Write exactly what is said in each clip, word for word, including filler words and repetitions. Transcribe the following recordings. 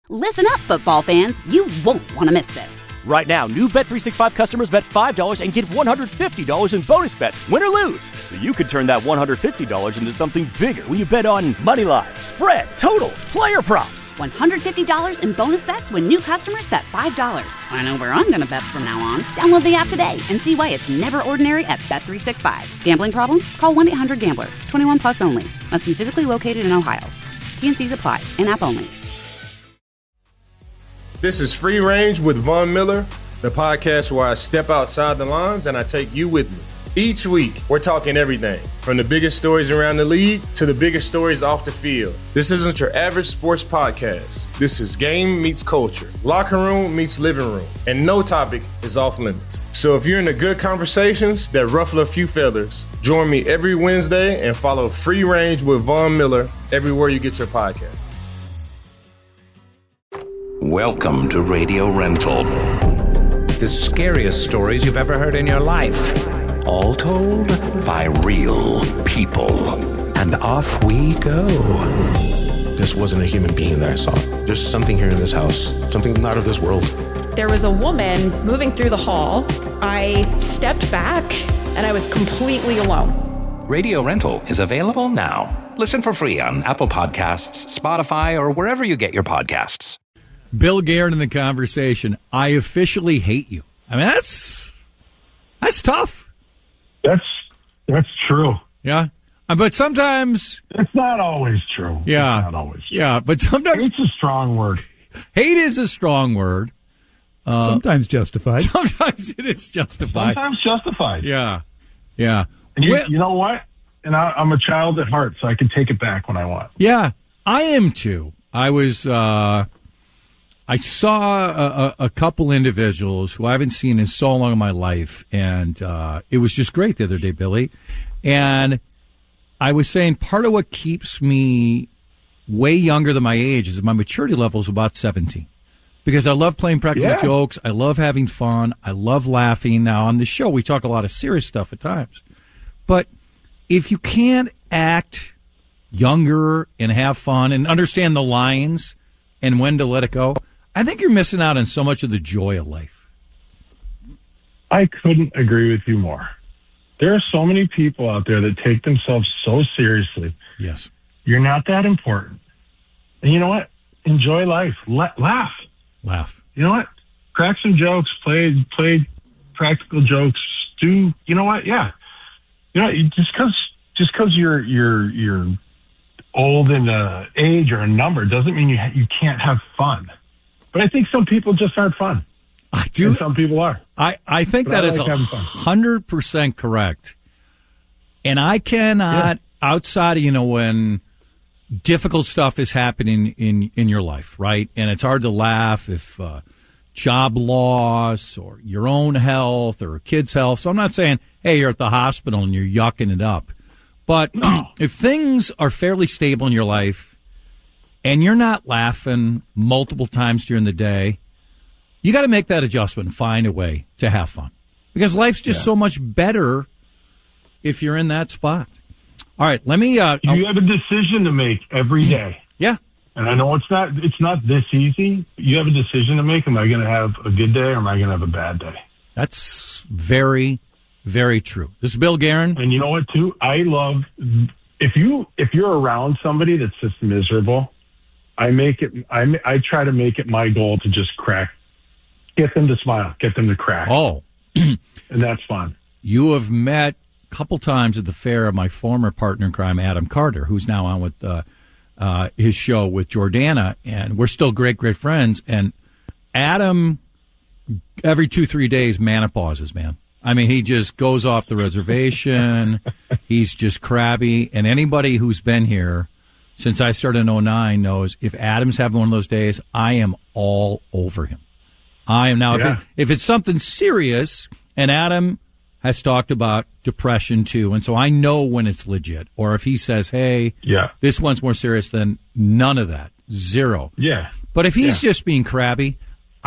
Listen up, football fans. You won't want to miss this. Right now, new Bet three sixty-five customers bet five dollars and get one hundred fifty dollars in bonus bets, win or lose. So you could turn that one hundred fifty dollars into something bigger when you bet on money line, spread, totals, player props. one hundred fifty dollars in bonus bets when new customers bet five dollars. I know where I'm going to bet from now on. Download the app today and see why it's never ordinary at Bet three sixty-five. Gambling problem? Call one eight hundred gambler. twenty-one plus only. Must be physically located in Ohio. T N Cs apply. In-app only. This is Free Range with Von Miller, the podcast where I step outside the lines and I take you with me. Each week, we're talking everything from the biggest stories around the league to the biggest stories off the field. This isn't your average sports podcast. This is game meets culture, locker room meets living room, and no topic is off limits. So if you're into good conversations that ruffle a few feathers, join me every Wednesday and follow Free Range with Von Miller everywhere you get your podcast. Welcome to Radio Rental. The scariest stories you've ever heard in your life. All told by real people. And off we go. This wasn't a human being that I saw. There's something here in this house. Something not of this world. There was a woman moving through the hall. I stepped back and I was completely alone. Radio Rental is available now. Listen for free on Apple Podcasts, Spotify, or wherever you get your podcasts. Bill Guerin in the conversation. I officially hate you. I mean, that's that's tough. That's that's true. Yeah, uh, but sometimes it's not always true. Yeah, it's not always true. Yeah, but sometimes hate's a strong word. Hate is a strong word. Uh, sometimes justified. Sometimes it is justified. Sometimes justified. Yeah, yeah. And you, well, you know what? And I, I'm a child at heart, so I can take it back when I want. Yeah, I am too. I was. Uh, I saw a, a, a couple individuals who I haven't seen in so long in my life, and uh, it was just great the other day, Billy. And I was saying part of what keeps me way younger than my age is my maturity level is about seventeen. Because I love playing practical yeah. jokes. I love having fun. I love laughing. Now, on the show, we talk a lot of serious stuff at times. But if you can't act younger and have fun and understand the lines and when to let it go, I think you're missing out on so much of the joy of life. I couldn't agree with you more. There are so many people out there that take themselves so seriously. Yes. You're not that important. And you know what? Enjoy life. La- laugh. Laugh. You know what? Crack some jokes. Play play practical jokes. Do you know what? Yeah. You know, just because just because you're you're you're old in uh, age or a number doesn't mean you ha- you can't have fun. But I think some people just aren't fun. I do. And some people are. I, I think but that I is a hundred percent correct. And I cannot, yeah. outside of, you know, when difficult stuff is happening in, in your life, right? And it's hard to laugh if uh, job loss or your own health or a kid's health. So I'm not saying, hey, you're at the hospital and you're yucking it up. But no. If things are fairly stable in your life, and you're not laughing multiple times during the day, you got to make that adjustment and find a way to have fun. Because life's just yeah. so much better if you're in that spot. All right, let me... Uh, you I'll, have a decision to make every day. Yeah. And I know it's not it's not this easy. You have a decision to make. Am I going to have a good day or am I going to have a bad day? That's very, very true. This is Bill Guerin. And you know what, too? I love... If, you, if you're around somebody that's just miserable... I make it. I I try to make it my goal to just crack, get them to smile, get them to crack. Oh, and that's fun. You have met a couple times at the fair of my former partner in crime, Adam Carter, who's now on with uh, uh, his show with Jordana, and we're still great, great friends. And Adam, every two, three days, menopauses, man. I mean, he just goes off the reservation. He's just crabby, and anybody who's been here since I started in oh nine knows if Adam's having one of those days, I am all over him. I am now, yeah. if, it, if it's something serious, and Adam has talked about depression too, and so I know when it's legit. Or if he says, hey, yeah. this one's more serious, than none of that. Zero. Yeah. But if he's yeah. just being crabby,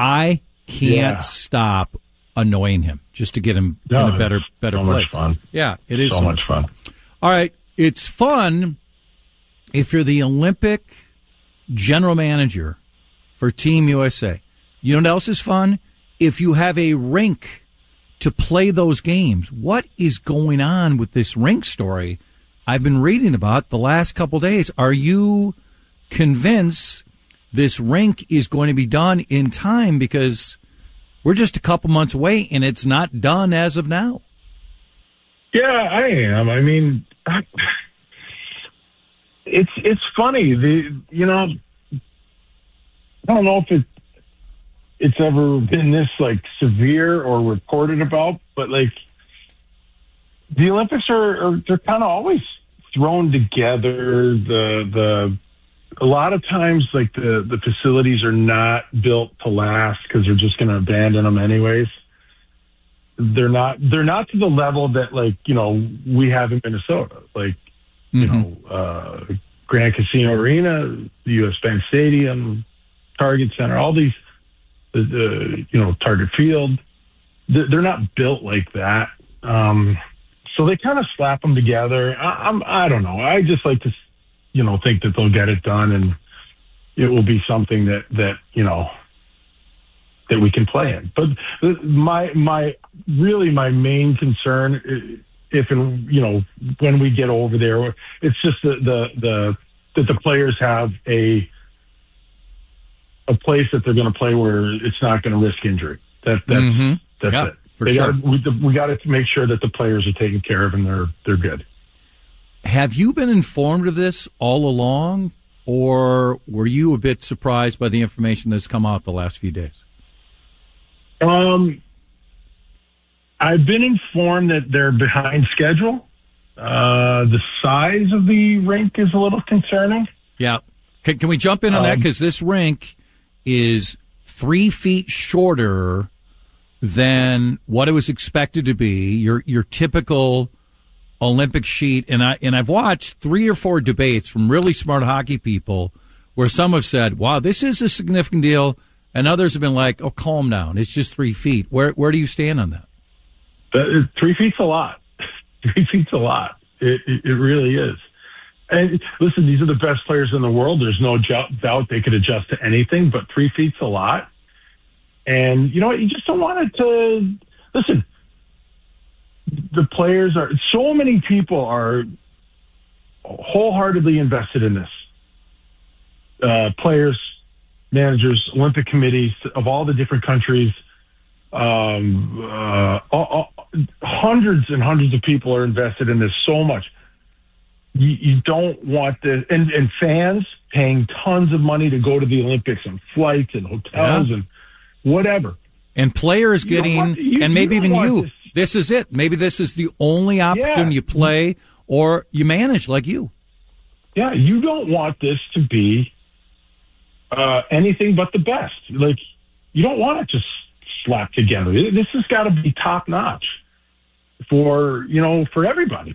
I can't yeah. stop annoying him just to get him no, in a better better so place. Much fun. Yeah, it is so, so much fun. fun. All right, it's fun if you're the Olympic general manager for Team U S A. You know what else is fun? If you have a rink to play those games. What is going on with this rink story I've been reading about the last couple days? Are you convinced this rink is going to be done in time? Because we're just a couple months away and it's not done as of now. Yeah, I am. I mean, I, it's it's funny. The you know, I don't know if it it's ever been this like severe or reported about, but like the Olympics are, are they're kind of always thrown together. The the a lot of times like the the facilities are not built to last because they're just going to abandon them anyways. They're not they're not to the level that like you know we have in Minnesota, like you mm-hmm. know uh, Grand Casino Arena, the U S Bank Stadium, Target Center, all these. The, the you know Target Field, they're not built like that, um, so they kind of slap them together. I, I'm I don't know. I just like to you know think that they'll get it done and it will be something that that you know that we can play in. But my my really my main concern, if and you know when we get over there, it's just the the, the that the players have a a place that they're going to play where it's not going to risk injury. That, that's mm-hmm. that's yeah, it. For they sure. gotta, we, we got to make sure that the players are taken care of and they're they're good. Have you been informed of this all along, or were you a bit surprised by the information that's come out the last few days? Um, I've been informed that they're behind schedule. Uh, the size of the rink is a little concerning. Yeah. Can, can we jump in on um, that? Because this rink is three feet shorter than what it was expected to be. Your your typical Olympic sheet, and I and I've watched three or four debates from really smart hockey people where some have said, "Wow, this is a significant deal," and others have been like, "Oh, calm down. It's just three feet." Where where do you stand on that? That, three feet's a lot. Three feet's a lot. It, it it really is. And listen, these are the best players in the world. There's no doubt they could adjust to anything, but three feet's a lot. And you know what? You just don't want it to listen. The players are so many people are wholeheartedly invested in this. Uh, players, managers, Olympic committees of all the different countries. Um, uh, all, all, hundreds and hundreds of people are invested in this so much. You, you don't want this, and, and fans paying tons of money to go to the Olympics and flights and hotels yeah. and whatever. And players you getting, want, you, and maybe you even you, this. this is it. Maybe this is the only opportunity yeah. you play or you manage like you. Yeah, you don't want this to be uh, anything but the best. Like, you don't want it to slap together. This has got to be top notch for, you know, for everybody.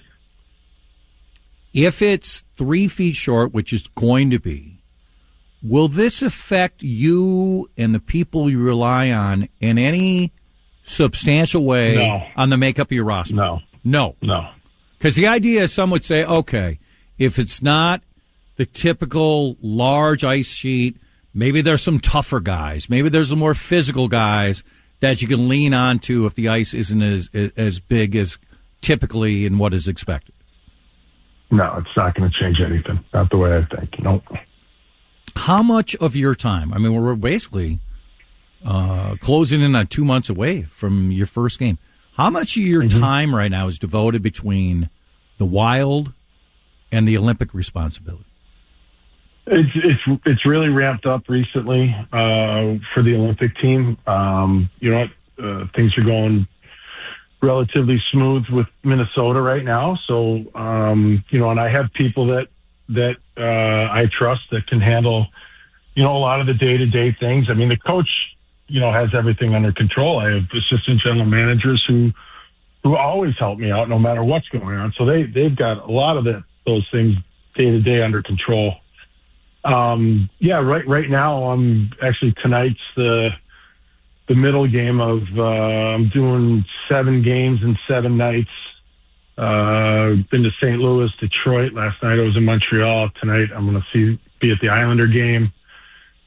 If it's three feet short, which is going to be, will this affect you and the people you rely on in any substantial way no. on the makeup of your roster? No. No. No. Because the idea is some would say, okay, if it's not the typical large ice sheet, maybe there's some tougher guys. Maybe there's some more physical guys that you can lean on to if the ice isn't as as big as typically in what is expected. No, it's not going to change anything. Not the way I think. Nope. How much of your time? I mean, we're basically uh, closing in on two months away from your first game. How much of your mm-hmm. time right now is devoted between the Wild and the Olympic responsibility? It's it's it's really ramped up recently uh, for the Olympic team. Um, you know what? Uh, things are going relatively smooth with Minnesota right now. So, um, you know, and I have people that, that, uh, I trust that can handle, you know, a lot of the day to day things. I mean, the coach, you know, has everything under control. I have assistant general managers who, who always help me out no matter what's going on. So they, they've got a lot of the, those things day to day under control. Um, yeah, right, right now I'm actually tonight's the, the middle game of, uh, I'm doing seven games in seven nights. Uh, been to Saint Louis, Detroit. Last night I was in Montreal. Tonight I'm going to see, be at the Islander game.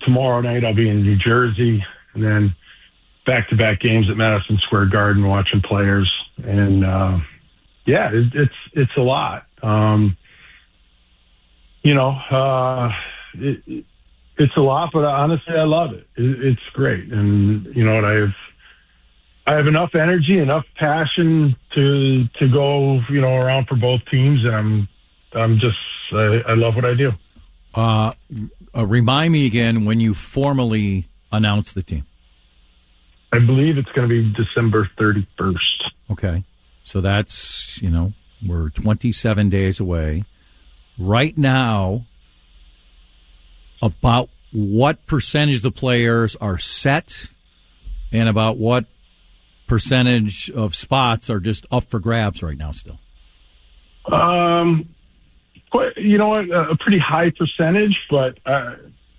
tomorrow night I'll be in New Jersey, and then back-to-back games at Madison Square Garden watching players. And, uh, yeah, it, it's it's a lot. Um, you know, uh, it, it, it's a lot, but honestly, I love it. it. It's great. And, you know what, I have I have enough energy, enough passion to to go, you know, around for both teams, and I'm I'm just I, I love what I do. Uh, uh, remind me again when you formally announce the team. I believe it's going to be December thirty-first. Okay, so that's, you know, we're twenty-seven days away. Right now, about what percentage of the players are set, and about what percentage of spots are just up for grabs right now still? Um, you know what, a pretty high percentage, but uh,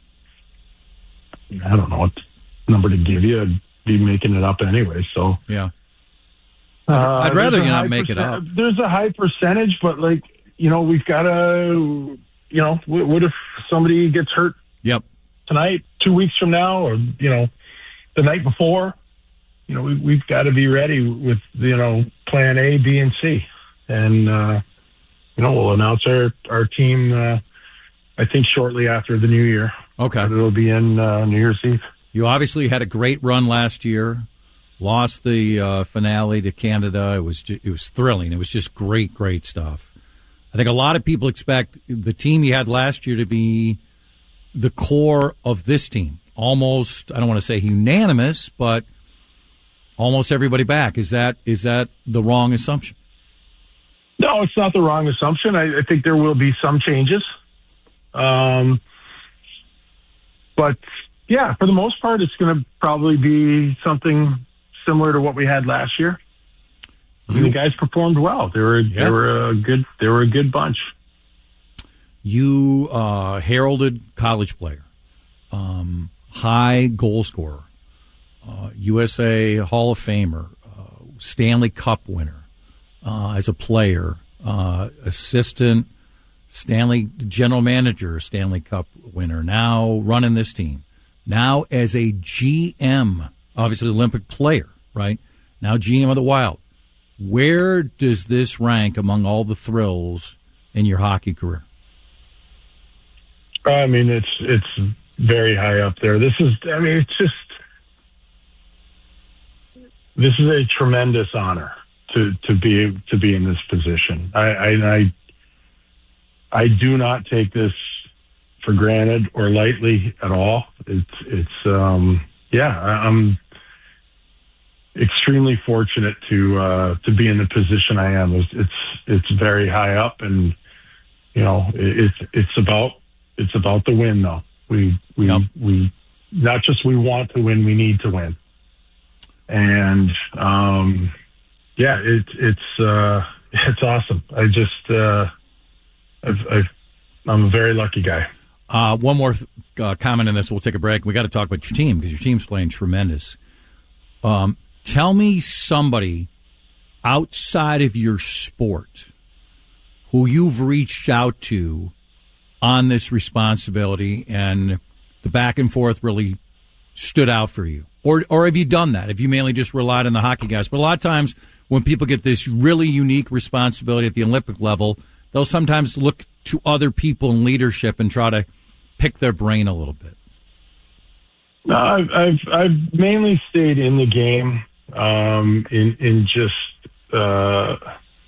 I don't know what number to give you. I'd be making it up anyway, so. Yeah. I'd, uh, I'd rather you not make it up. There's a high percentage, but, like, you know, we've got to, you know, what if somebody gets hurt Yep. tonight, two weeks from now, or, you know, the night before? You know, we, we've got to be ready with, you know, plan A, B, and C. And, uh, you know, we'll announce our, our team, uh, I think, shortly after the new year. Okay. But it'll be in uh, New Year's Eve. You obviously had a great run last year, lost the uh, finale to Canada. It was ju- it was thrilling. It was just great, great stuff. I think a lot of people expect the team you had last year to be the core of this team. Almost, I don't want to say unanimous, but almost everybody back. Is that is that the wrong assumption? No, it's not the wrong assumption. I, I think there will be some changes. Um, but, yeah, for the most part, it's going to probably be something similar to what we had last year. You, the guys performed well. They were yeah. they were a good they were a good bunch. You uh, heralded college player, um, high goal scorer, uh, U S A Hall of Famer, uh, Stanley Cup winner uh, as a player, uh, assistant Stanley general manager, Stanley Cup winner. Now running this team. Now as a G M, obviously Olympic player, right? Now G M of the Wild. Where does this rank among all the thrills in your hockey career? I mean, it's it's very high up there. This is, I mean, it's just, this is a tremendous honor to to be to be in this position. I I I, I do not take this for granted or lightly at all. It's it's um yeah, I'm extremely fortunate to uh, to be in the position I am. It's it's, it's very high up, and you know, it's it's about it's about the win, though. We we yep. we not just we want to win, we need to win. And um, yeah, it's it's uh, it's awesome. I just uh, I've, I've, I'm a very lucky guy. Uh, one more th- uh, comment on this. We'll take a break. We got to talk about your team because your team's playing tremendous. Um, tell me somebody outside of your sport who you've reached out to on this responsibility and the back and forth really stood out for you. Or or have you done that? Have you mainly just relied on the hockey guys? But a lot of times when people get this really unique responsibility at the Olympic level, they'll sometimes look to other people in leadership and try to pick their brain a little bit. No, I've I've, I've mainly stayed in the game, um, in in just uh,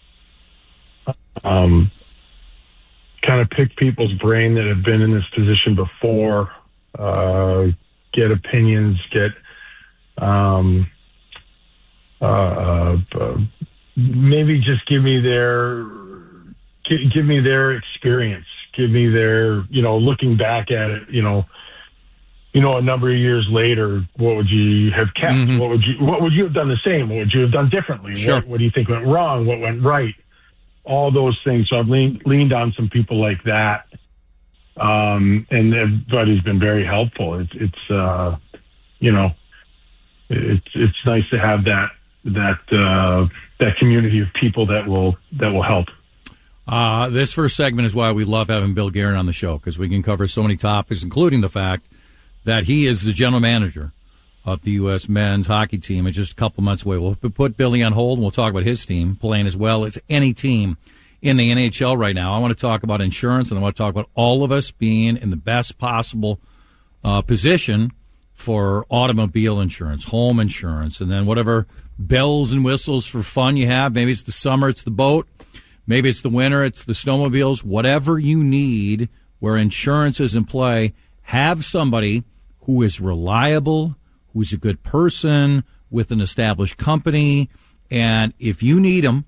um, kind of pick people's brain that have been in this position before, uh, get opinions, get um, uh, uh, maybe just give me their give, give me their experience, give me their, you know, looking back at it, you know. You know, a number of years later, what would you have kept? Mm-hmm. What would you What would you have done the same? What would you have done differently? Sure. What, what do you think went wrong? What went right? All those things. So I've leaned, leaned on some people like that, um, and everybody's been very helpful. It's, it's uh, you know, it's it's nice to have that that uh, that community of people that will that will help. Uh, this first segment is why we love having Bill Guerin on the show, because we can cover so many topics, including the fact that he is the general manager of the U S men's hockey team. It's just a couple months away. We'll put Billy on hold, and we'll talk about his team playing as well as any team in the N H L right now. I want to talk about insurance, and I want to talk about all of us being in the best possible uh, position for automobile insurance, home insurance, and then whatever bells and whistles for fun you have. Maybe it's the summer, it's the boat. Maybe it's the winter, it's the snowmobiles. Whatever you need where insurance is in play, have somebody who is reliable, who's a good person with an established company. And if you need them,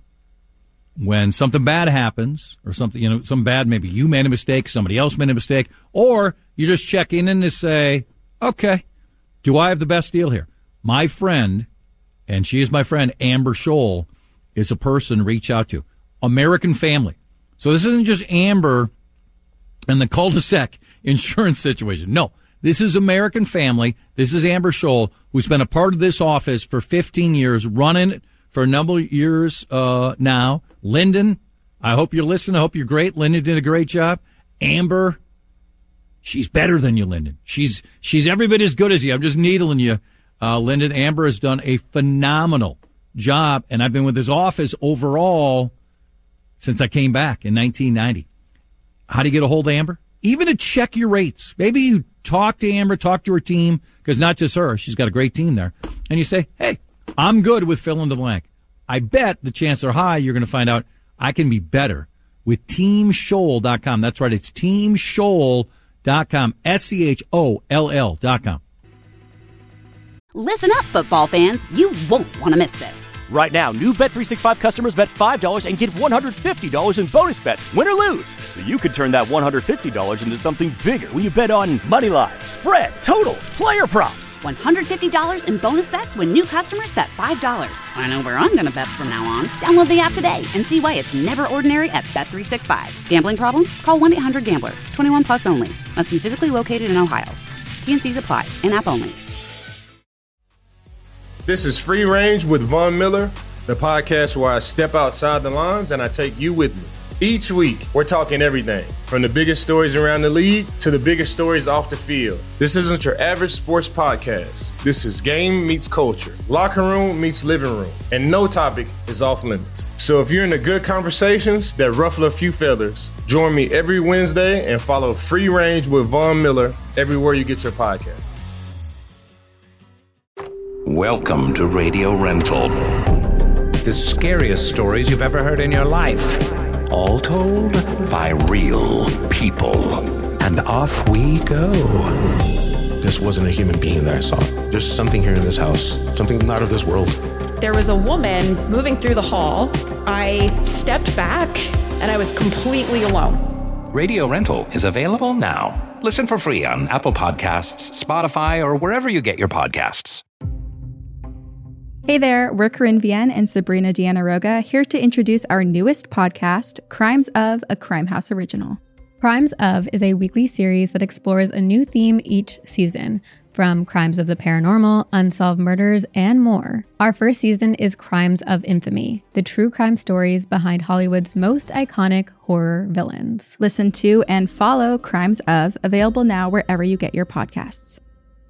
when something bad happens or something, you know, some bad, maybe you made a mistake, somebody else made a mistake, or you're just checking in to say, okay, do I have the best deal here? My friend, and she is my friend, Amber Scholl, is a person to reach out to. American Family. So this isn't just Amber and the cul-de-sac insurance situation. No, this is American Family. This is Amber Scholl, who's been a part of this office for fifteen years, running it for a number of years uh, now. Lyndon, I hope you're listening. I hope you're great. Lyndon did a great job. Amber, she's better than you, Lyndon. She's she's every bit as good as you. I'm just needling you, uh, Lyndon. Amber has done a phenomenal job, and I've been with this office overall since I came back in nineteen ninety. How do you get a hold of Amber? Even to check your rates. Maybe you talk to Amber, talk to her team, because not just her, she's got a great team there. And you say, hey, I'm good with fill in the blank. I bet the chances are high you're going to find out I can be better with team scholl dot com. That's right, it's team scholl dot com, S C H O L L dot com. Listen up, football fans. You won't want to miss this. Right now, new Bet three sixty-five customers bet five dollars and get one hundred fifty dollars in bonus bets, win or lose. So you could turn that one hundred fifty dollars into something bigger when you bet on money line, spread, totals, player props. one hundred fifty dollars in bonus bets when new customers bet five dollars. I know where I'm going to bet from now on. Download the app today and see why it's never ordinary at Bet three sixty-five. Gambling problem? Call one eight hundred gambler. twenty-one plus only. Must be physically located in Ohio. T and C's apply. In-app only. This is Free Range with Von Miller, the podcast where I step outside the lines and I take you with me. Each week, we're talking everything from the biggest stories around the league to the biggest stories off the field. This isn't your average sports podcast. This is game meets culture, locker room meets living room, and no topic is off limits. So if you're into good conversations that ruffle a few feathers, join me every Wednesday and follow Free Range with Von Miller everywhere you get your podcast. Welcome to Radio Rental. The scariest stories you've ever heard in your life. All told by real people. And off we go. This wasn't a human being that I saw. There's something here in this house, something not of this world. There was a woman moving through the hall. I stepped back, and I was completely alone. Radio Rental is available now. Listen for free on Apple Podcasts, Spotify, or wherever you get your podcasts. Hey there, we're Corinne Vienne and Sabrina Deanna Roga, here to introduce our newest podcast, Crimes of, a Crime House original. Crimes of is a weekly series that explores a new theme each season, from crimes of the paranormal, unsolved murders, and more. Our first season is Crimes of Infamy, the true crime stories behind Hollywood's most iconic horror villains. Listen to and follow Crimes of, available now wherever you get your podcasts.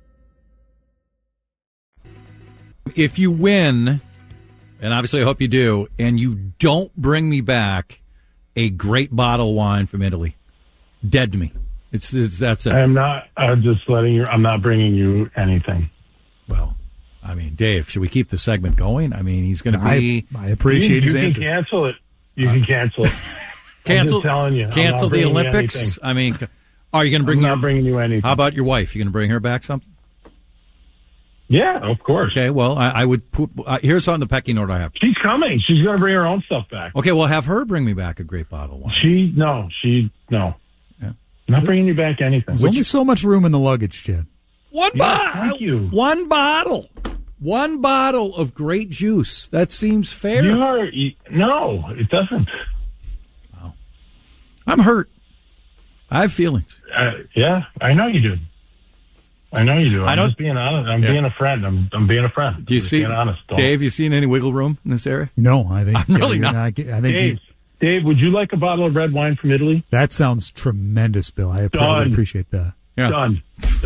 If you win, and obviously I hope you do, and you don't bring me back a great bottle of wine from Italy, dead to me. It's, it's that's it. I'm not. I'm just letting you. I'm not bringing you anything. Well, I mean, Dave, should we keep the segment going? I mean, he's going to be. I, I appreciate you, his you answer. You can cancel it. You uh, can cancel it. Cancel. I'm just telling you. Cancel the Olympics. I mean, are you going to bring? I'm not your, bringing you anything. How about your wife? You going to bring her back something? Yeah, of course. Okay, well, I, I would put, uh, here's on the pecking order I have. She's coming. She's going to bring her own stuff back. Okay, well, have her bring me back a great bottle of wine. She, no, she, no. Yeah. I'm not bringing you back anything. There's only so much room in the luggage, Chad. One yeah, bottle. Thank you. One bottle. One bottle of great juice. That seems fair. You are, you, no, it doesn't. Wow. I'm hurt. I have feelings. Uh, yeah, I know you do. I know you do. I'm I don't, just being honest. I'm yeah. being a friend. I'm I'm being a friend. Do you I'm see, being honest, Dave? You seen any wiggle room in this area? No, I think I'm really uh, not. I, I think Dave, you, Dave, would you like a bottle of red wine from Italy? That sounds tremendous, Bill. I Done. appreciate that. Yeah. Done. Done.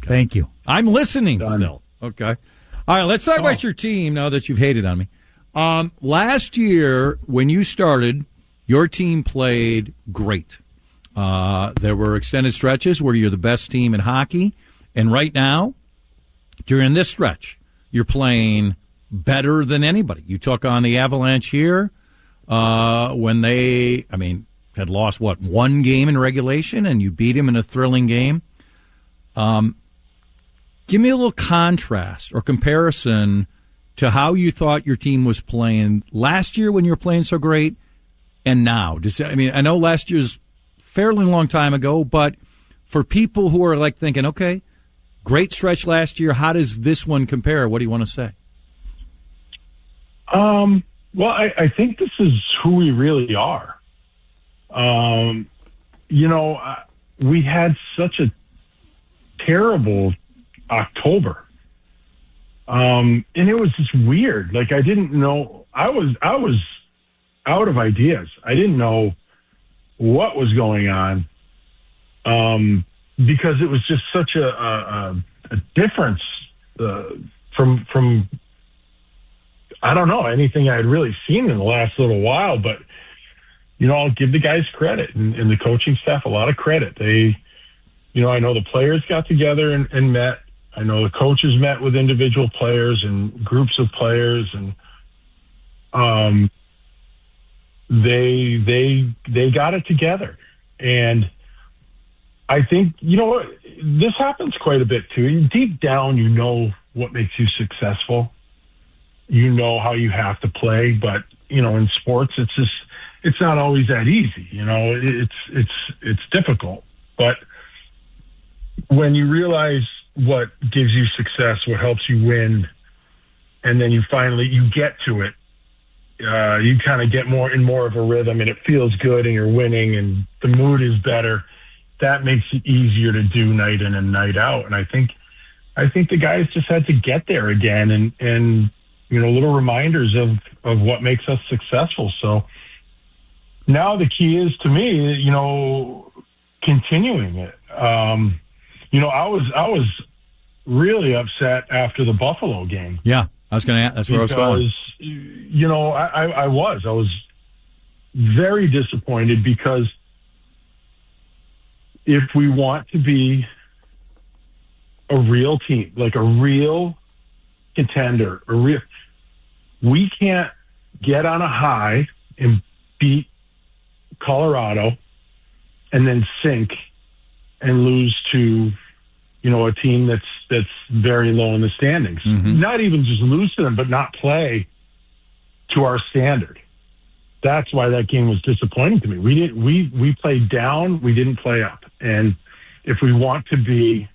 Okay. Thank you. I'm listening Done. still. Okay. All right, let's talk Oh. about your team now that you've hated on me. Um, last year, when you started, your team played great. Uh, there were extended stretches where you're the best team in hockey. And right now, during this stretch, you're playing better than anybody. You took on the Avalanche here uh, when they, I mean, had lost, what, one game in regulation, and you beat them in a thrilling game. Um, give me a little contrast or comparison to how you thought your team was playing last year when you were playing so great and now. Does, I mean, I know last year's fairly long time ago, but for people who are like thinking, okay, great stretch last year, how does this one compare? What do you want to say? Um, well, I, I think this is who we really are. Um, you know, uh, we had such a terrible October. Um, and it was just weird. Like, I didn't know, I was, I was out of ideas. I didn't know what was going on. Um, because it was just such a, a, a difference, uh, from, from, I don't know, anything I had really seen in the last little while, but, you know, I'll give the guys credit and, and the coaching staff a lot of credit. They, you know, I know the players got together and, and met. I know the coaches met with individual players and groups of players, and um, they they they got it together. And I think, you know what, this happens quite a bit too. Deep down, you know what makes you successful. You know how you have to play, but you know, in sports, it's just it's not always that easy. You know, it's it's it's difficult, but when you realize what gives you success, what helps you win, and then you finally, you get to it, uh, you kind of get more in more of a rhythm, and it feels good, and you're winning, and the mood is better. That makes it easier to do night in and night out. And I think, I think the guys just had to get there again, and, and, you know, little reminders of, of what makes us successful. So now the key is, to me, you know, continuing it. Um, You know, I was I was really upset after the Buffalo game. Yeah, I was going to. That's where because, I was going. You know, I, I, I was I was very disappointed, because if we want to be a real team, like a real contender, a real, we can't get on a high and beat Colorado and then sink and lose to, you know, a team that's that's very low in the standings. Mm-hmm. Not even just lose to them, but not play to our standard. That's why that game was disappointing to me. We didn't we we played down, we didn't play up. And if we want to be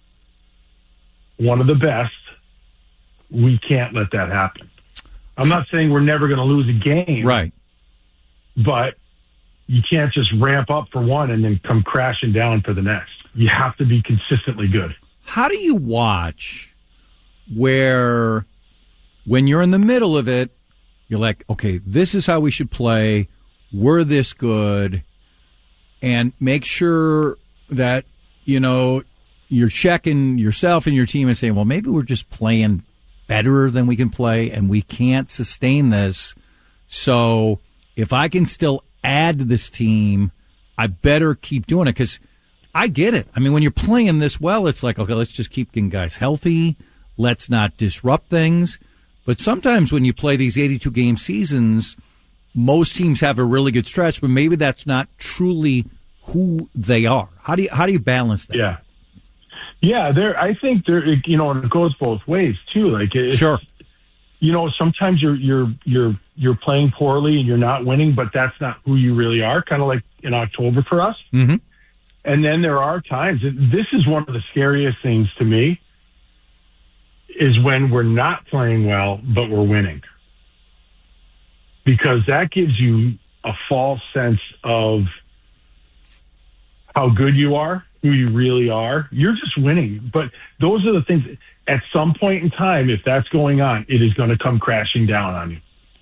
one of the best, we can't let that happen. I'm not saying we're never going to lose a game. Right. But you can't just ramp up for one and then come crashing down for the next. You have to be consistently good. How do you watch where, when you're in the middle of it, you're like, okay, this is how we should play, we're this good, and make sure that, you know, you're checking yourself and your team and saying, well, maybe we're just playing better than we can play, and we can't sustain this. So if I can still add to this team, I better keep doing it, because I get it. I mean, when you're playing this well, it's like, okay, let's just keep getting guys healthy. Let's not disrupt things. But sometimes when you play these eighty-two game seasons, most teams have a really good stretch, but maybe that's not truly who they are. How do you how do you balance that? Yeah, yeah. There, I think there. You know, and it goes both ways too. Like, it's, sure. You know, sometimes you're you're you're you're playing poorly and you're not winning, but that's not who you really are. Kind of like in October for us. Mm-hmm. And then there are times. This is one of the scariest things to me. Is when we're not playing well, but we're winning. Because that gives you a false sense of how good you are, who you really are. You're just winning. But those are the things, at some point in time, if that's going on, it is going to come crashing down on you.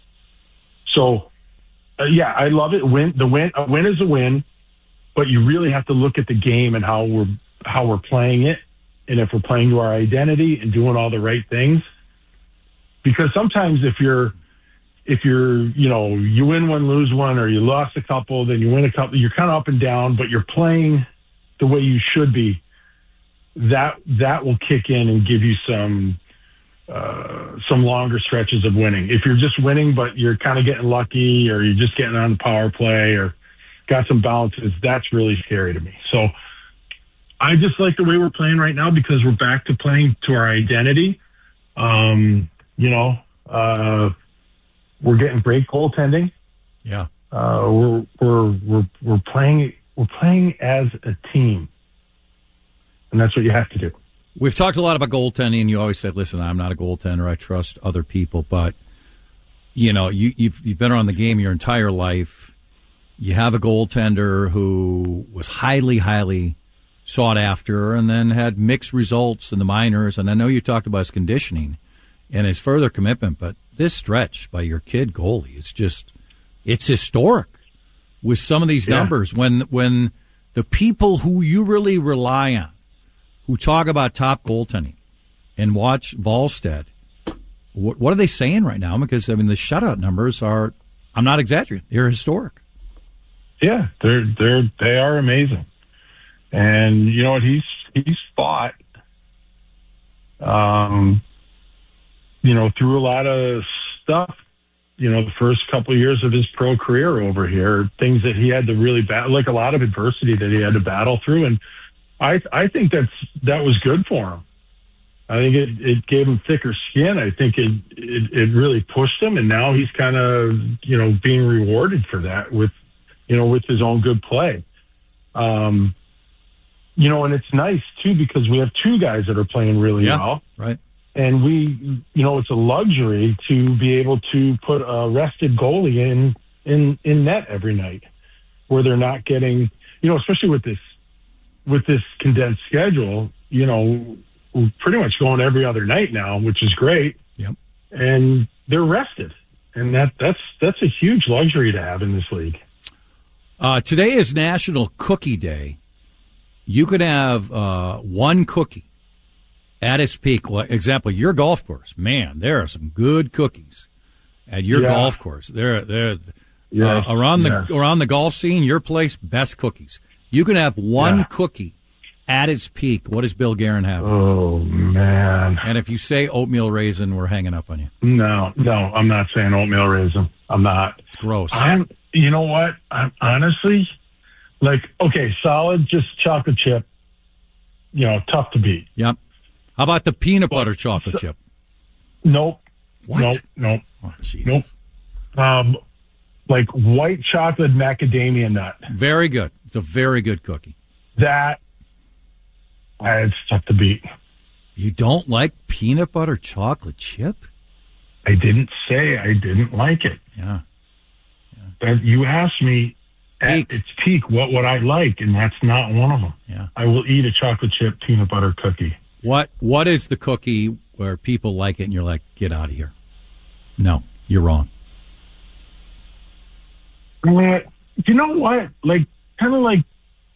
So, uh, yeah, I love it. Win, the win, a win is a win, but you really have to look at the game and how we're how we're playing it and if we're playing to our identity and doing all the right things. Because sometimes if you're, if you're, you know, you win one, lose one, or you lost a couple, then you win a couple, you're kind of up and down, but you're playing the way you should be. That, that will kick in and give you some, uh, some longer stretches of winning. If you're just winning, but you're kind of getting lucky, or you're just getting on the power play, or got some bounces, that's really scary to me. So I just like the way we're playing right now because we're back to playing to our identity. Um, you know, uh, we're getting great goaltending. Yeah. Uh, we're, we're, we're, we're playing, we're playing as a team, and that's what you have to do. We've talked a lot about goaltending, and you always said, listen, I'm not a goaltender. I trust other people, but you know, you, you've, you've been around the game your entire life. You have a goaltender who was highly, highly sought after and then had mixed results in the minors. And I know you talked about his conditioning and his further commitment, but this stretch by your kid goalie, it's just, it's historic with some of these yeah. numbers. When, when the people who you really rely on, who talk about top goaltending and watch Wallstedt, what, what are they saying right now? Because, I mean, the shutout numbers are, I'm not exaggerating, they're historic. Yeah, they're they're they are amazing, and you know what? He's he's fought, um, you know, through a lot of stuff. You know, the first couple of years of his pro career over here, things that he had to really battle, like a lot of adversity that he had to battle through, and I I think that's that was good for him. I think it, it gave him thicker skin. I think it, it it really pushed him, and now he's kind of you know being rewarded for that with. You know, with his own good play. Um, you know, and it's nice, too, because we have two guys that are playing really yeah, well. Right. And we, you know, it's a luxury to be able to put a rested goalie in, in, in net every night where they're not getting, you know, especially with this, with this condensed schedule, you know, we're pretty much going every other night now, which is great. Yep. And they're rested. And that, that's, that's a huge luxury to have in this league. Uh, today is National Cookie Day. You could have uh, one cookie at its peak. Well, example, your golf course. Man, there are some good cookies at your yeah. golf course. They're, they're, yes. uh, around the yes. around the golf scene, your place, best cookies. You can have one yeah. cookie at its peak. What does Bill Guerin have? Oh, man. And if you say oatmeal raisin, we're hanging up on you. No, no, I'm not saying oatmeal raisin. I'm not. It's gross. I'm, you know what? I'm honestly, like, okay, solid, just chocolate chip, you know, tough to beat. Yep. How about the peanut butter chocolate so, chip? Nope. What? Nope. Nope. Oh, Jesus. Nope. Um, like white chocolate macadamia nut. Very good. It's a very good cookie. That, uh, it's tough to beat. You don't like peanut butter chocolate chip? I didn't say I didn't like it. Yeah. That you asked me at Peak. its peak what would I like, and that's not one of them. Yeah. I will eat a chocolate chip peanut butter cookie. What What is the cookie where people like it and you're like, get out of here? No, you're wrong. Uh, you know what? Like, kind of like,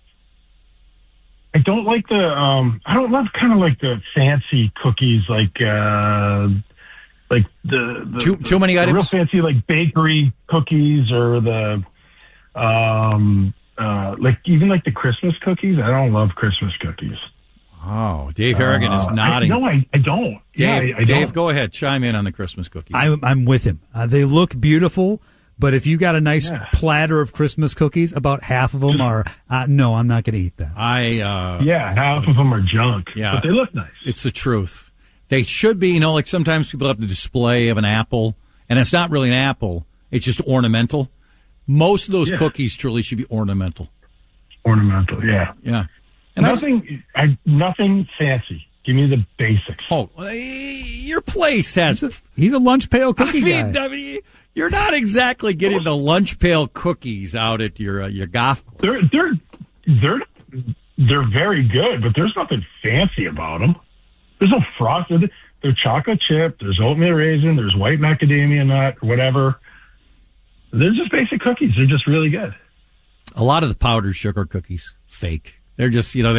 I don't like the, um, I don't love kind of like the fancy cookies, like, uh, like the, the too, too many the items, real fancy like bakery cookies, or the um uh like even like the Christmas cookies. I don't love Christmas cookies. Oh, Dave Harrigan uh, is nodding. I, no, I, I don't. Dave, yeah, I, I Dave, don't. go ahead, chime in on the Christmas cookies. I'm, I'm with him. Uh, they look beautiful, but if you got a nice yeah. platter of Christmas cookies, about half of them are uh, no, I'm not going to eat that. I uh, yeah, half of them are junk. Yeah, but they look nice. It's the truth. They should be, you know, like sometimes people have the display of an apple, and it's not really an apple. It's just ornamental. Most of those yeah. cookies truly should be ornamental. Ornamental, yeah. Yeah. And nothing, I, nothing fancy. Give me the basics. Oh, your place has... He's a, he's a lunch pail cookie I mean, guy. I mean, you're not exactly getting the lunch pail cookies out at your uh, your golf course. They're, they're, they're, they're very good, but there's nothing fancy about them. There's no frosted. They're chocolate chip. There's oatmeal raisin. There's white macadamia nut, or whatever. They're just basic cookies. They're just really good. A lot of the powdered sugar cookies, fake. They're just, you know, they,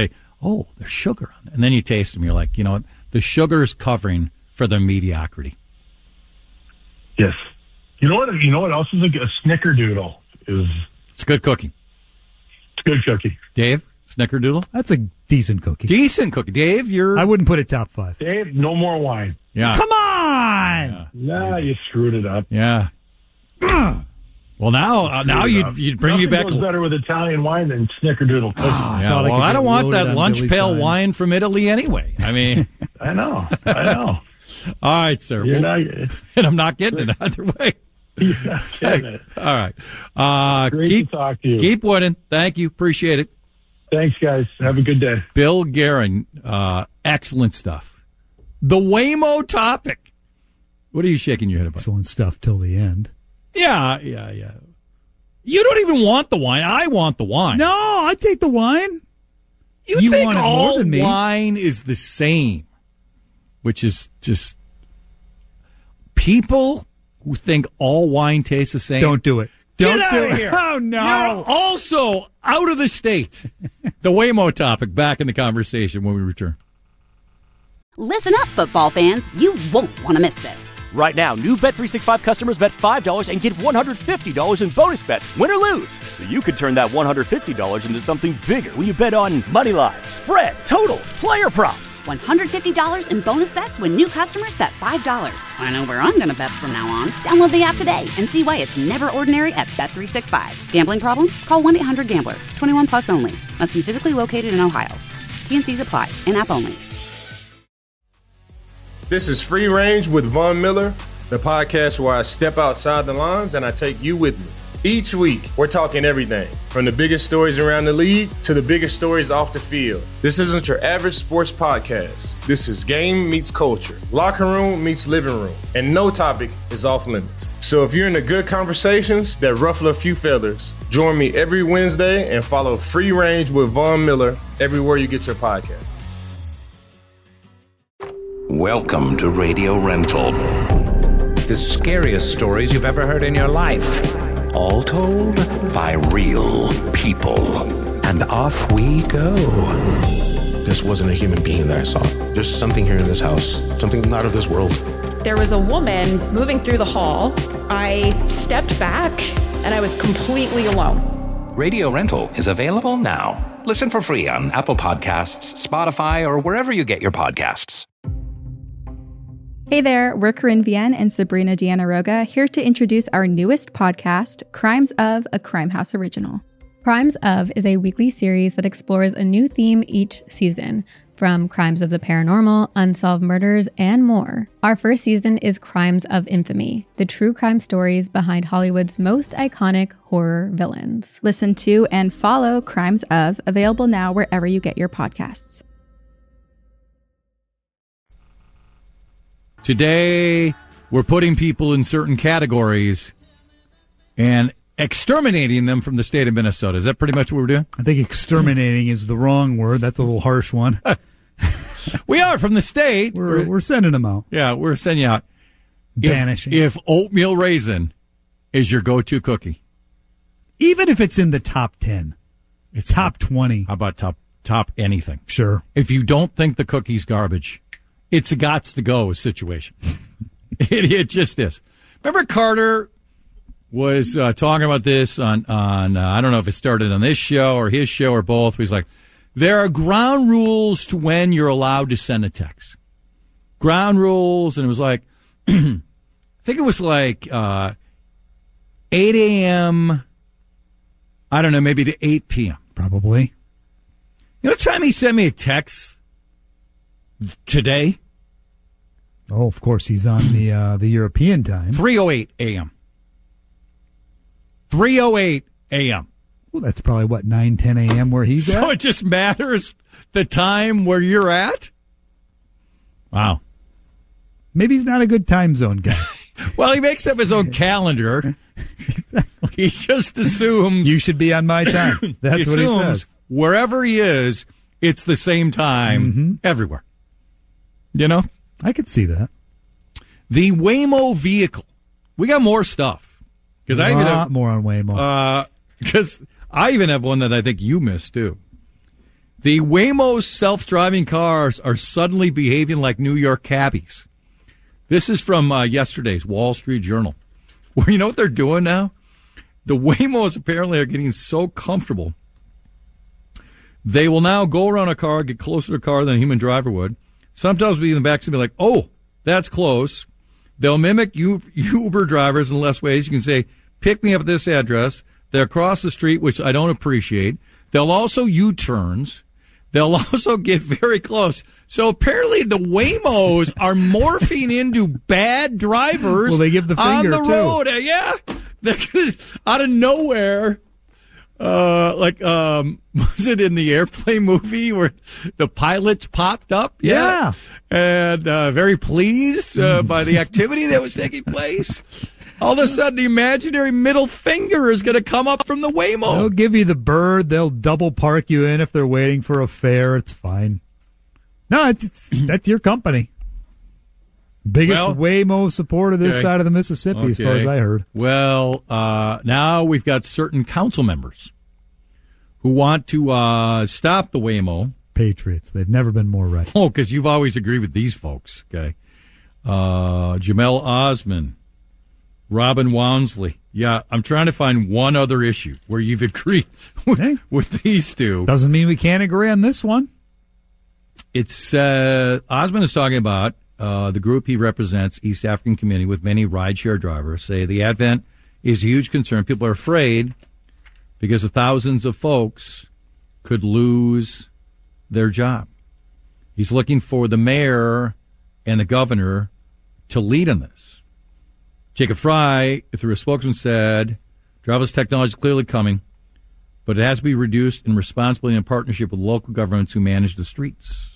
oh, there's sugar on there. And then you taste them. You're like, you know what? The sugar is covering for the mediocrity. Yes. You know what? You know what else is a, a snickerdoodle is. It's good cookie. It's good cookie. Dave, snickerdoodle. That's a decent cookie. Decent cookie. Dave, you're. I wouldn't put it top five. Dave, no more wine. Yeah. Come on. Yeah. Nah, you screwed it up. Yeah. Well, now, uh, now you'd, you'd bring Nothing me back. goes better with Italian wine than snickerdoodle cookies. Oh, yeah. Well, I, I don't want that lunch pail wine. wine from Italy anyway. I mean, I know, I know. All right, sir. You're well, not, and I'm not getting it either way. You're not getting it. All right. Uh, Great keep, to talk to you. Keep winning. Thank you. Appreciate it. Thanks, guys. Have a good day. Bill Guerin, uh, excellent stuff. The Waymo topic. What are you shaking your head about? Excellent stuff till the end. Yeah, yeah, yeah. You don't even want the wine. I want the wine. No, I take the wine. You, you think want it all more than me. Wine is the same, which is just people who think all wine tastes the same. Don't do it. Don't Get do out it. of here. Oh, no. You're also out of the state. The Waymo topic, back in the conversation when we return. Listen up, football fans. You won't want to miss this. Right now, new Bet three sixty-five customers bet five dollars and get one hundred fifty dollars in bonus bets, win or lose. So you could turn that one hundred fifty dollars into something bigger when you bet on money line, spread, totals, player props. one hundred fifty dollars in bonus bets when new customers bet five dollars. I know where I'm going to bet from now on. Download the app today and see why it's never ordinary at Bet three sixty-five. Gambling problem? Call one eight hundred gambler. twenty-one plus only. Must be physically located in Ohio. T and C's apply. In-app only. This is Free Range with Von Miller, the podcast where I step outside the lines and I take you with me. Each week, we're talking everything from the biggest stories around the league to the biggest stories off the field. This isn't your average sports podcast. This is game meets culture, locker room meets living room, and no topic is off limits. So if you're into good conversations that ruffle a few feathers, join me every Wednesday and follow Free Range with Von Miller everywhere you get your podcast. Welcome to Radio Rental. The scariest stories you've ever heard in your life. All told by real people. And off we go. This wasn't a human being that I saw. There's something here in this house, something not of this world. There was a woman moving through the hall. I stepped back and I was completely alone. Radio Rental is available now. Listen for free on Apple Podcasts, Spotify, or wherever you get your podcasts. Hey there, we're Corinne Vienne and Sabrina Deanna Roga, here to introduce our newest podcast, Crimes of, a Crime House original. Crimes of is a weekly series that explores a new theme each season, from crimes of the paranormal, unsolved murders, and more. Our first season is Crimes of Infamy, the true crime stories behind Hollywood's most iconic horror villains. Listen to and follow Crimes of, available now wherever you get your podcasts. Today, we're putting people in certain categories and exterminating them from the state of Minnesota. Is that pretty much what we're doing? I think exterminating is the wrong word. That's a little harsh one. We are from the state. We're, we're, we're sending them out. Yeah, we're sending you out. Banishing. If, if oatmeal raisin is your go-to cookie. Even if it's in the top ten. It's top twenty. How about top top anything? Sure. If you don't think the cookie's garbage, it's a gots-to-go situation. it, it just is. Remember Carter was uh, talking about this on, on uh, I don't know if it started on this show or his show or both. He's like, there are ground rules to when you're allowed to send a text. Ground rules, and it was like, I think it was like uh, eight a.m., I don't know, maybe to eight p.m. Probably. You know what time he sent me a text today? Oh, of course, he's on the uh, the European time. three oh eight a.m. three oh eight a.m. Well, that's probably, what, nine, ten a.m. where he's so at? So it just matters the time where you're at? Wow. Maybe he's not a good time zone guy. Well, he makes up his own calendar. He just assumes... You should be on my time. That's he what he says. Wherever he is, it's the same time mm-hmm. everywhere. You know? I could see that. The Waymo vehicle. We got more stuff. A I lot have, more on Waymo. Because uh, I even have one that I think you missed, too. The Waymo self-driving cars are suddenly behaving like New York cabbies. This is from uh, yesterday's Wall Street Journal. Well, you know what they're doing now? The Waymos apparently are getting so comfortable. They will now go around a car, get closer to a car than a human driver would. Sometimes be in the back and be like, oh, that's close. They'll mimic U- Uber drivers in less ways. You can say, pick me up at this address. They'll cross the street, which I don't appreciate. They'll also U-turns. They'll also get very close. So apparently the Waymos are morphing into bad drivers. Well, they give the finger, on the too. road. Yeah. They're just out of nowhere. Uh, like, um, was it in the airplane movie where the pilots popped up? Yeah. yeah. And, uh, very pleased, uh, by the activity that was taking place. All of a sudden, the imaginary middle finger is going to come up from the Waymo. They'll give you the bird. They'll double park you in if they're waiting for a fare. It's fine. No, it's, it's that's your company. Biggest well, Waymo supporter this okay. side of the Mississippi, okay. as far as I heard. Well, uh, now we've got certain council members who want to uh, stop the Waymo. Patriots. They've never been more right. Oh, because you've always agreed with these folks. Okay, uh, Jamel Osman, Robin Wownsley. Yeah, I'm trying to find one other issue where you've agreed with, hey. with these two. Doesn't mean we can't agree on this one. It's uh, Osman is talking about uh, the group he represents, East African Community, with many rideshare drivers, say the advent is a huge concern. People are afraid because of thousands of folks could lose their job. He's looking for the mayor and the governor to lead on this. Jacob Fry, through a spokesman, said, driverless technology is clearly coming, but it has to be reduced in responsibility and partnership with local governments who manage the streets.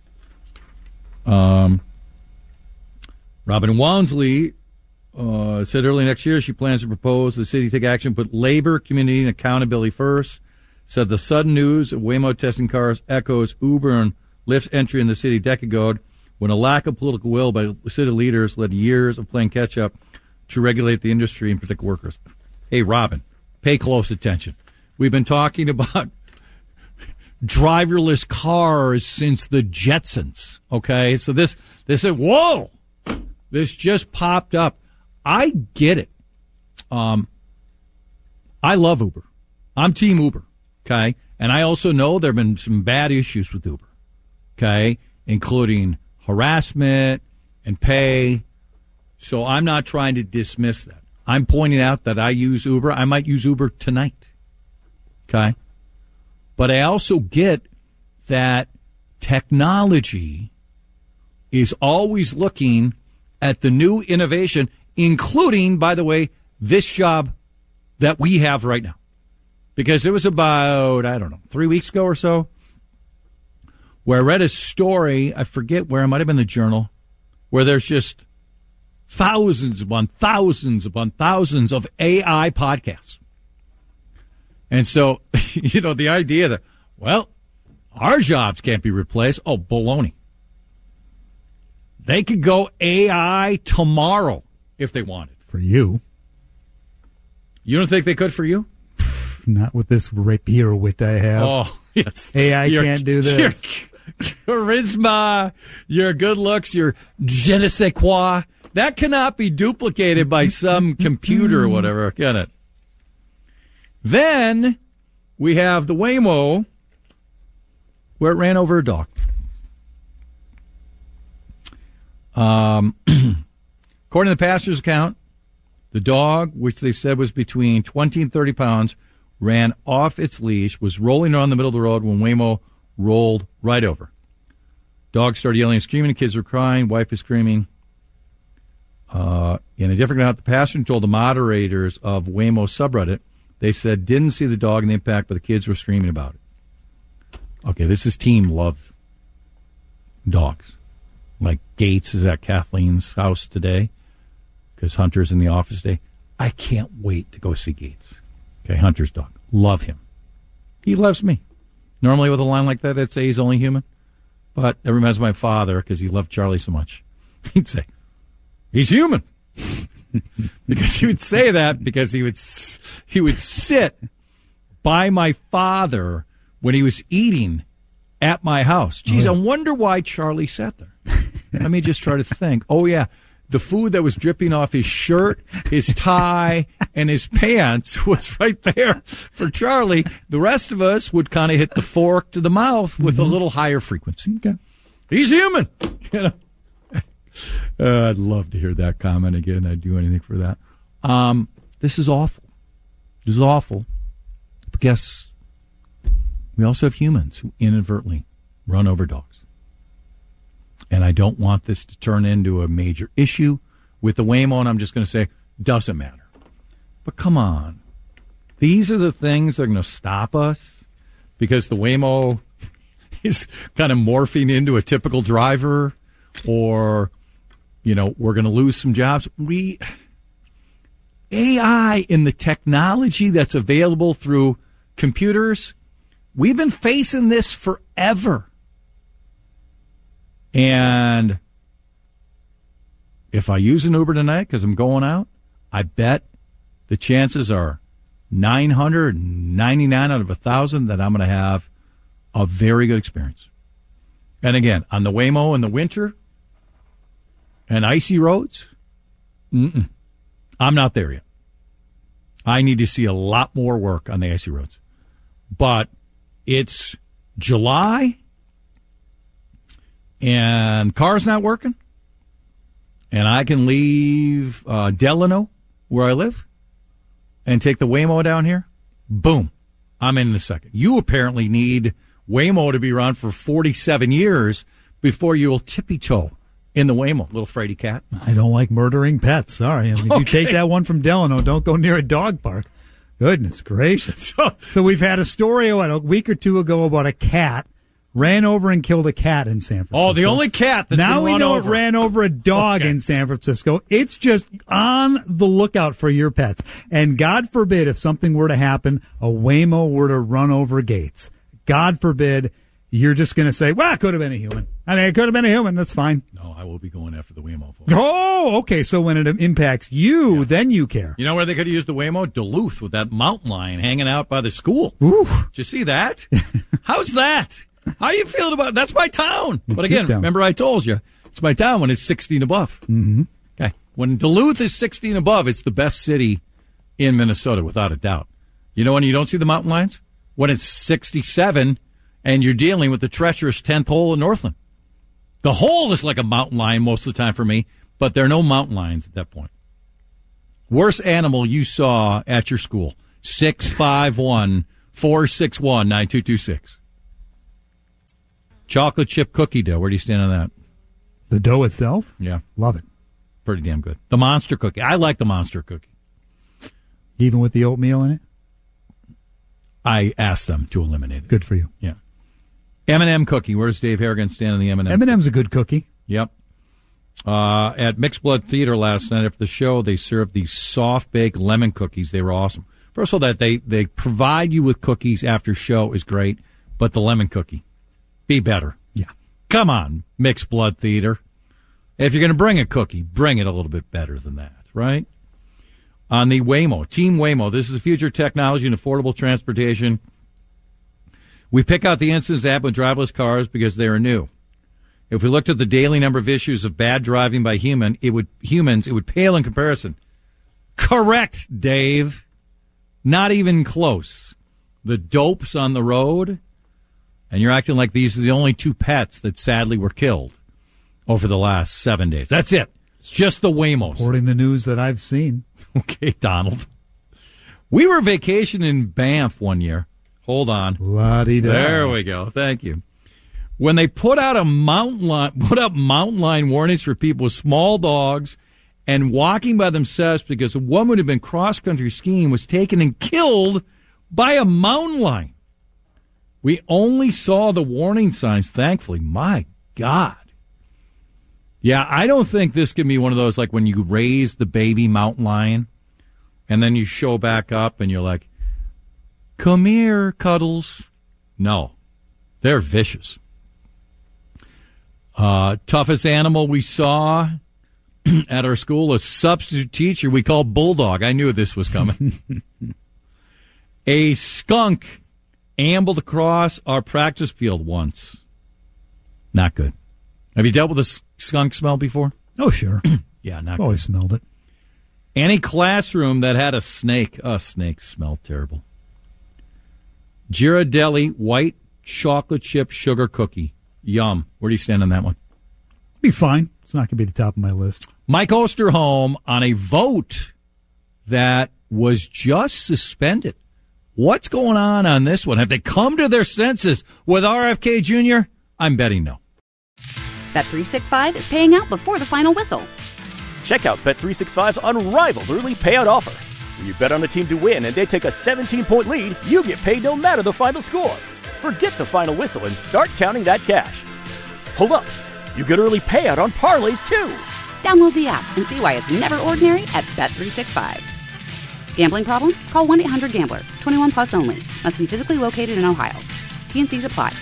Um, Robin Wownsley uh, said early next year she plans to propose the city take action, put labor, community, and accountability first. Said the sudden news of Waymo testing cars echoes Uber and Lyft's entry in the city a decade ago, when a lack of political will by city leaders led to years of playing catch-up to regulate the industry and protect workers. Hey, Robin, pay close attention. We've been talking about driverless cars since the Jetsons, okay? So this, this is, whoa, this just popped up. I get it. Um, I love Uber. I'm Team Uber, okay? And I also know there have been some bad issues with Uber, okay, including harassment and pay. So I'm not trying to dismiss that. I'm pointing out that I use Uber. I might use Uber tonight, okay? But I also get that technology is always looking at the new innovation, including, by the way, this job that we have right now. Because it was about, I don't know, three weeks ago or so, where I read a story, I forget where, it might have been the Journal, where there's just thousands upon thousands upon thousands of A I podcasts. And so, you know, the idea that, well, our jobs can't be replaced. Oh, baloney. They could go A I tomorrow if they wanted. For you. You don't think they could for you? Not with this rapier wit I have. Oh, yes. A I your, can't do this. Your charisma, your good looks, your je ne sais quoi, that cannot be duplicated by some computer or whatever, can it? Then we have the Waymo where it ran over a dog. Um, according to the passenger's account, the dog, which they said was between twenty and thirty pounds, ran off its leash, was rolling around the middle of the road when Waymo rolled right over. Dog started yelling and screaming. The kids were crying. Wife is screaming. Uh, in a different account, the passenger told the moderators of Waymo subreddit, they said didn't see the dog in the impact, but the kids were screaming about it. Okay, this is team love dogs. Like Gates is at Kathleen's house today because Hunter's in the office today. I can't wait to go see Gates. Okay, Hunter's dog. Love him. He loves me. Normally with a line like that, I'd say he's only human. But it reminds me of my father because he loved Charlie so much. He'd say, he's human. Because he would say that because he would he would sit by my father when he was eating at my house. Geez, oh, yeah. I wonder why Charlie sat there. Let me just try to think. Oh, yeah. The food that was dripping off his shirt, his tie, and his pants was right there for Charlie. The rest of us would kind of hit the fork to the mouth with mm-hmm. a little higher frequency. Okay. He's human. You know? uh, I'd love to hear that comment again. I'd do anything for that. Um, this is awful. This is awful. But guess we also have humans who inadvertently run over dogs. And I don't want this to turn into a major issue with the Waymo, and I'm just going to say, doesn't matter. But come on. These are the things that are going to stop us because the Waymo is kind of morphing into a typical driver, or, you know, we're going to lose some jobs. We, A I and the technology that's available through computers, we've been facing this forever. And if I use an Uber tonight because I'm going out, I bet the chances are nine hundred ninety-nine out of one thousand that I'm going to have a very good experience. And again, on the Waymo in the winter and icy roads, mm-mm, I'm not there yet. I need to see a lot more work on the icy roads. But it's July. And car's not working, and I can leave uh, Delano, where I live, and take the Waymo down here. Boom. I'm in in a second. You apparently need Waymo to be around for forty-seven years before you will tippy-toe in the Waymo, little Frady cat. I don't like murdering pets. Sorry. I mean, okay. You take that one from Delano, don't go near a dog park. Goodness gracious. So, so we've had a story what, a week or two ago about a cat ran over and killed a cat in San Francisco. Oh, the only cat that's now been we run know over. It ran over a dog okay. in San Francisco. It's just on the lookout for your pets. And God forbid if something were to happen, a Waymo were to run over Gates. God forbid you're just going to say, well, it could have been a human. I mean, it could have been a human. That's fine. No, I will be going after the Waymo. Folks. Oh, okay. So when it impacts you, yeah. then you care. You know where they could have used the Waymo? Duluth with that mountain lion hanging out by the school. Ooh. Did you see that? How's that? How you feeling about it? That's my town. But again, remember I told you, it's my town when it's sixteen above. Mm-hmm. Okay. When Duluth is sixteen above, it's the best city in Minnesota, without a doubt. You know when you don't see the mountain lions? When it's sixty-seven and you're dealing with the treacherous tenth hole in Northland. The hole is like a mountain lion most of the time for me, but there are no mountain lions at that point. Worst animal you saw at your school, six five one, four six one, nine two two six. Chocolate chip cookie dough. Where do you stand on that? The dough itself? Yeah. Love it. Pretty damn good. The Monster cookie. I like the Monster cookie. Even with the oatmeal in it? I asked them to eliminate it. Good for you. Yeah. M and M cookie. Where's Dave Harrigan stand on the M and M? M and M's a good cookie. Yep. Uh, at Mixed Blood Theater last night after the show, they served these soft-baked lemon cookies. They were awesome. First of all, that they, they provide you with cookies after show is great, but the lemon cookie. Be better. Yeah. Come on, Mixed Blood Theater. If you're going to bring a cookie, bring it a little bit better than that, right? On the Waymo, Team Waymo, this is future technology and affordable transportation. We pick out the Instance app with driverless cars because they are new. If we looked at the daily number of issues of bad driving by human, it would humans, it would pale in comparison. Correct, Dave. Not even close. The dopes on the road. And you're acting like these are the only two pets that sadly were killed over the last seven days. That's it. It's just the Waymos. Reporting the news that I've seen. Okay, Donald. We were vacationing in Banff one year. Hold on. La-dee-da. There we go. Thank you. When they put out a mountain line, put up mountain lion warnings for people with small dogs and walking by themselves because a woman who had been cross-country skiing was taken and killed by a mountain lion. We only saw the warning signs, thankfully. My God. Yeah, I don't think this can be one of those, like when you raise the baby mountain lion and then you show back up and you're like, come here, Cuddles. No, they're vicious. Uh, toughest animal we saw at our school, a substitute teacher we call Bulldog. I knew this was coming. A skunk ambled across our practice field once. Not good. Have you dealt with a skunk smell before? Oh, sure. Yeah, not good. Always smelled it. Any classroom that had a snake, oh, snakes smell terrible. Ghirardelli white chocolate chip sugar cookie. Yum. Where do you stand on that one? Be fine. It's not going to be the top of my list. Mike Osterholm on a vote that was just suspended. What's going on on this one? Have they come to their senses with R F K Junior? I'm betting no. Bet three sixty-five is paying out before the final whistle. Check out Bet three sixty-five's unrivaled early payout offer. When you bet on a team to win and they take a seventeen-point lead, you get paid no matter the final score. Forget the final whistle and start counting that cash. Hold up. You get early payout on parlays, too. Download the app and see why it's never ordinary at Bet three sixty-five. Gambling problem? Call one eight hundred gambler. twenty-one plus only. Must be physically located in Ohio. T N Cs apply.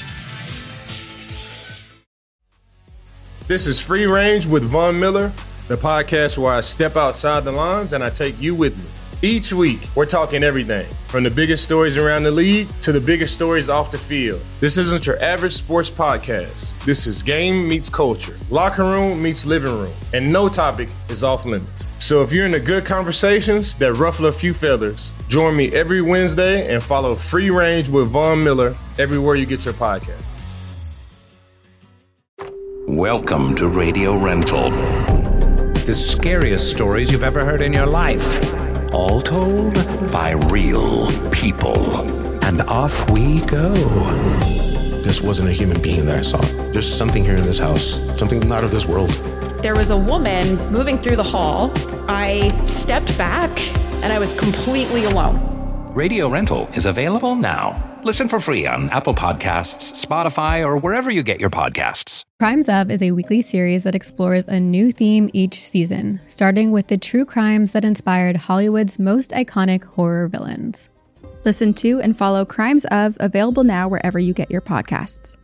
This is Free Range with Von Miller, the podcast where I step outside the lines and I take you with me. Each week, we're talking everything from the biggest stories around the league to the biggest stories off the field. This isn't your average sports podcast. This is game meets culture, locker room meets living room, and no topic is off limits. So if you're into good conversations that ruffle a few feathers, join me every Wednesday and follow Free Range with Von Miller everywhere you get your podcast. Welcome to Radio Rental. The scariest stories you've ever heard in your life. All told by real people. And off we go. This wasn't a human being that I saw. There's something here in this house, something not of this world. There was a woman moving through the hall. I stepped back and I was completely alone. Radio Rental is available now. Listen for free on Apple Podcasts, Spotify, or wherever you get your podcasts. Crimes Of is a weekly series that explores a new theme each season, starting with the true crimes that inspired Hollywood's most iconic horror villains. Listen to and follow Crimes Of, available now wherever you get your podcasts.